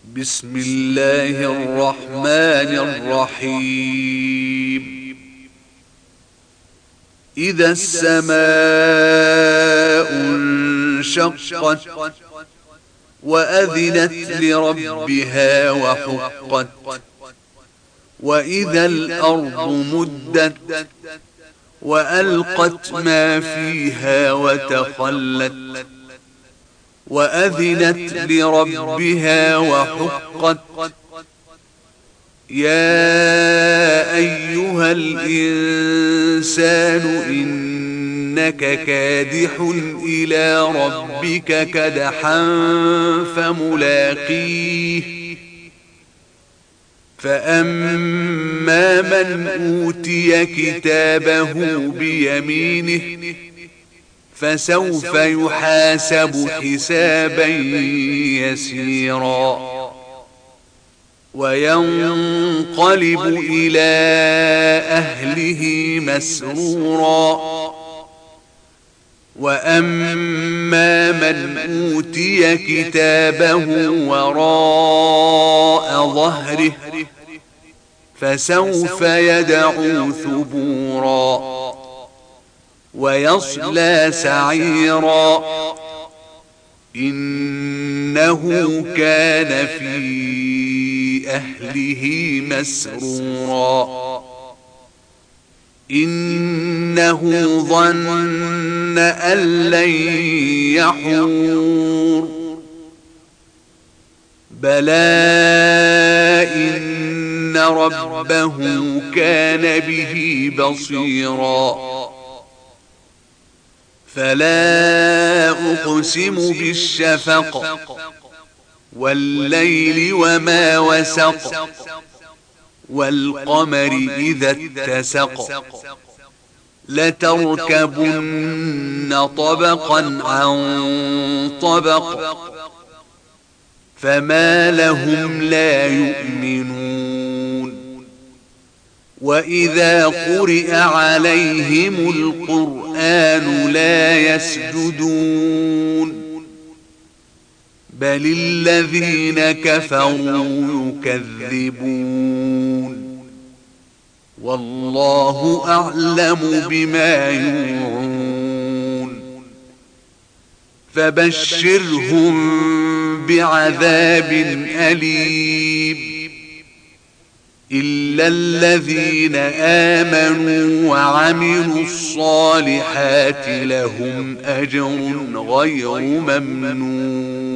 بسم الله الرحمن الرحيم. إذا السماء انشقت وأذنت لربها وحقت وإذا الأرض مدت وألقت ما فيها وتخلت وأذنت لربها وحقت. يا أيها الإنسان إنك كادح إلى ربك كدحا فملاقيه. فأما من أوتي كتابه بيمينه فسوف يحاسب حسابا يسيرا وينقلب إلى أهله مسرورا. وأما من أوتي كتابه وراء ظهره فسوف يدعو ثبورا ويصلى سعيرا إنه كان في أهله مسرورا. إنه ظن أن لن يحور بلى إن ربه كان به بصيرا. فلا أقسم بالشفق والليل وما وسق والقمر إذا اتسق لتركبن طبقا عن طبق فما لهم لا يؤمنون. وإذا قرئ عليهم القرآن لا يسجدون بل الذين كفروا يكذبون. والله أعلم بما يوعون فبشرهم بعذاب أليم إلا الذين آمنوا وعملوا الصالحات لهم أجر غير ممنون.